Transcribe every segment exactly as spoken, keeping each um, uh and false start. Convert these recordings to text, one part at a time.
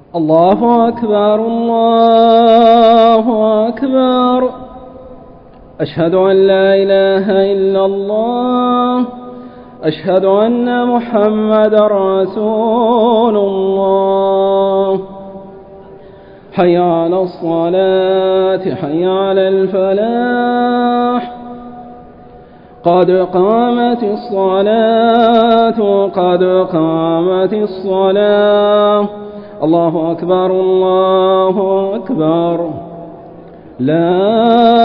الله أكبر الله أكبر. أشهد أن لا إله إلا الله. أشهد أن محمدا رسول الله. حي على الصلاة حي على الفلاح. قد قامت الصلاة قد قامت الصلاة. الله أكبر الله أكبر. لا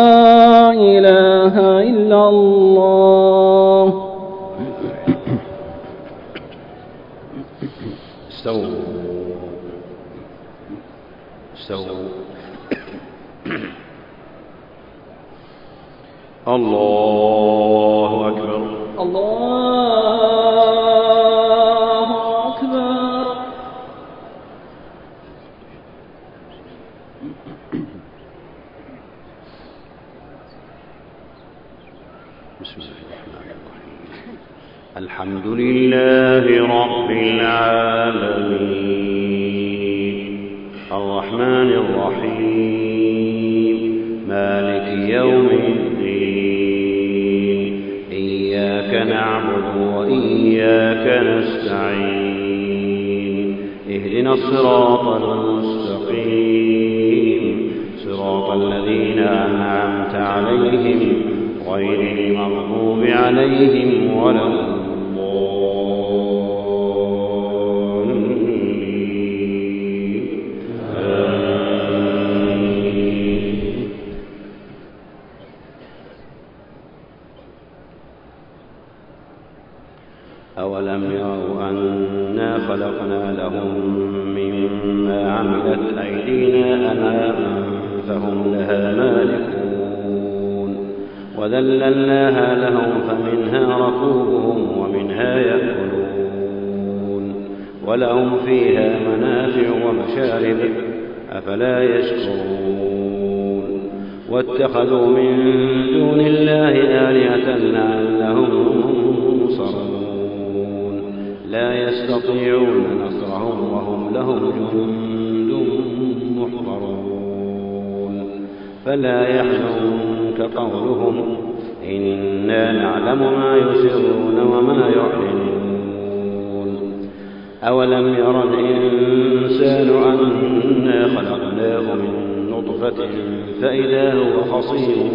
إله إلا الله. استووا استووا. الله أكبر الله أكبر. بسم الله الرحمن الرحيم. الحمد لله رب العالمين الرحمن الرحيم مالك يوم الدين. إياك نعبد وإياك نستعين. اهدنا الصراط المستقيم صراط الذين أنعمت عليهم غير المغضوب عليهم ولا الضالين. آمين. أولم يروا أنا خلقنا لهم مما عملت أيدينا أنعاما فهم لها مالكون وذللناها لهم فمنها ركوبهم ومنها يأكلون ولهم فيها منافع ومشارب أفلا يشكرون. واتخذوا من دون الله آلهة لعلهم ينصرون. لا يستطيعون نصرهم وهم لهم جند محضرون. فلا يحزنك قولهم إنا نعلم ما يسرون وما يعلنون. أولم ير الإنسان أنا خلقناه من نطفة فإذا هو خصيم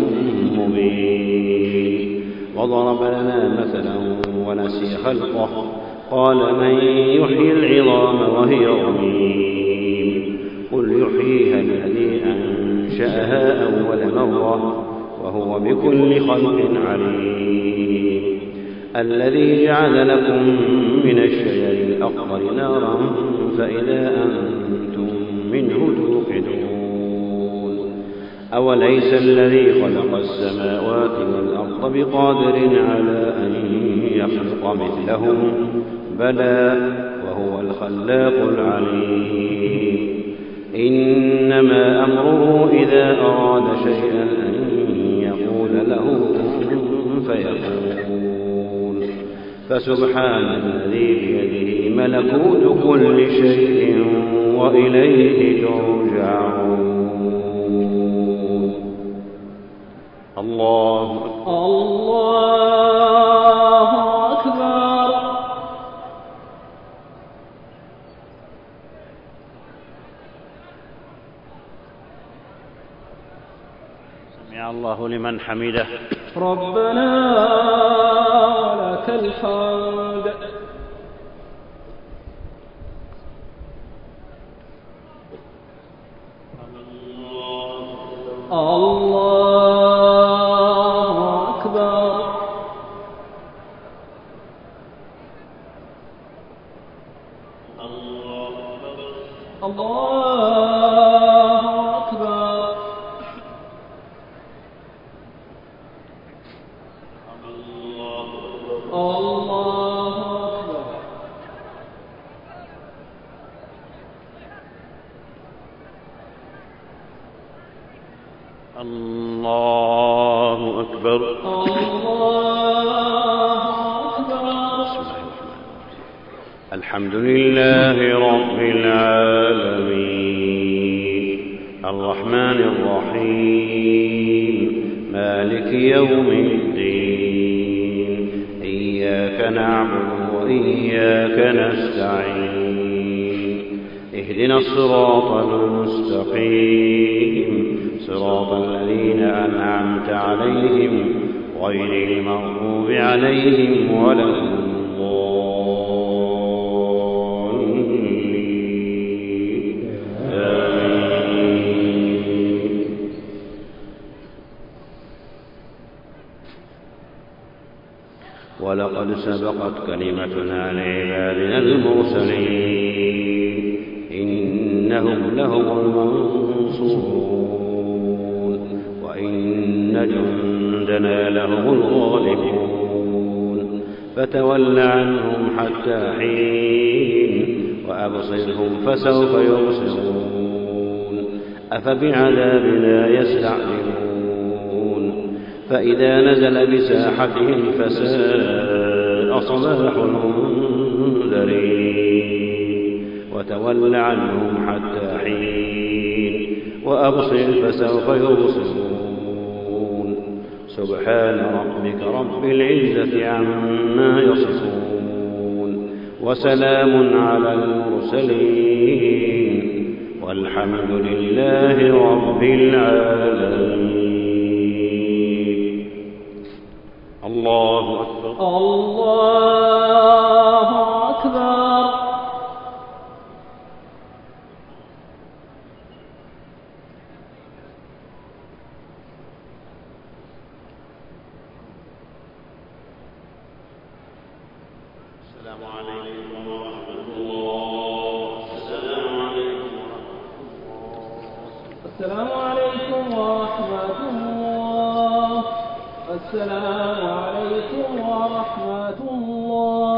مبين. وضرب لنا مثلا ونسي خلقه قال من يحيي العظام وهي رميم. قل يحييها الذي أنشأها أول مرة وهو بكل خلق عليم. الذي جعل لكم من الشجر الأخضر نارا فإذا أنتم منه توقدون. أوليس الذي خلق السماوات والأرض بقادر على أن يخلق مثلهم بلى وهو الخلاق العليم. إنما أمره إذا أراد شيئا أن يقول له كن فيكون. فسبحان الذي بيده ملكوت كل شيء وإليه ترجعون. الله الله أكبر. سمع الله لمن حمده. ربنا لك الحمد. الله أكبر. الله أكبر. الله أكبر. الحمد لله رب العالمين الرحمن الرحيم مالك يوم الدين إياك نعبد وإياك نستعين اهدنا الصراط المستقيم صراط الذين أنعمت عليهم غير المغضوب عليهم ولا الضالين آمين. ولقد سبقت كلمتنا لعبادنا المرسلين إنهم لهم المنصورون وإن جندنا لهم الغالبون فتول عنهم حتى حين وأبصرهم فسوف يبصرون أفبعذابنا يستعجلون فإذا نزل بساحتهم فساء صباح المنذرين وتول عنهم حتى حين وأبصر فسوف يبصرون سبحان ربك رب العزة عما يصفون وسلام على المرسلين والحمد لله رب العالمين. الله أكبر. الله أكبر. السلام عليكم ورحمة الله. السلام عليكم ورحمة الله. السلام عليكم ورحمة الله.